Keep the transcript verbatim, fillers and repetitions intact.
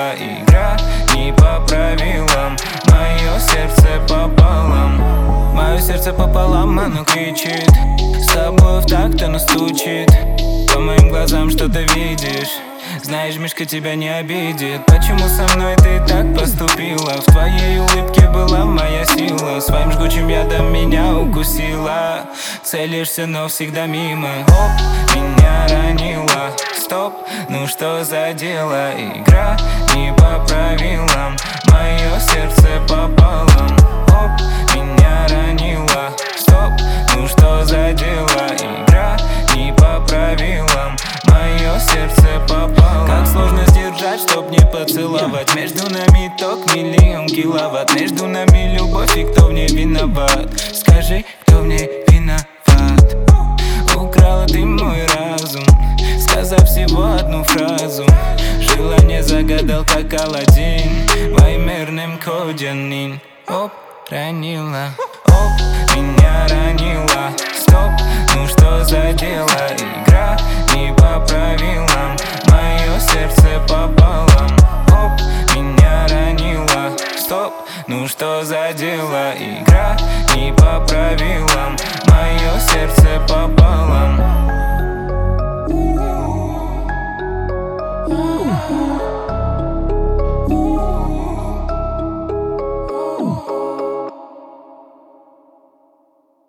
задела. Игра не по правилам, мое сердце пополам. Мое сердце пополам, оно кричит, с тобой в такт оно стучит. По моим глазам что ты видишь? Знаешь, Мишка тебя не обидит. Почему со мной ты так поступила? В твоей улыбке была моя сила. Своим жгучим ядом меня укусила. Целишься, но всегда мимо. Оп, меня ранила. Стоп, ну что за дело? Игра не по правилам, мое сердце пополам. Оп, меня ранила. Стоп, ну что за дело? Игра не по правилам, мое сердце пополам. Как сложно сдержать, чтоб не поцеловать. Между нами ток миллион киловатт. Между нами любовь, и кто в ней виноват? Скажи, кто в ней виноват? Украла ты мой разум, сказав всего одну фразу. Желание загадал, как Аладдин, в аймерном коде нин. Оп, ранила. Оп, меня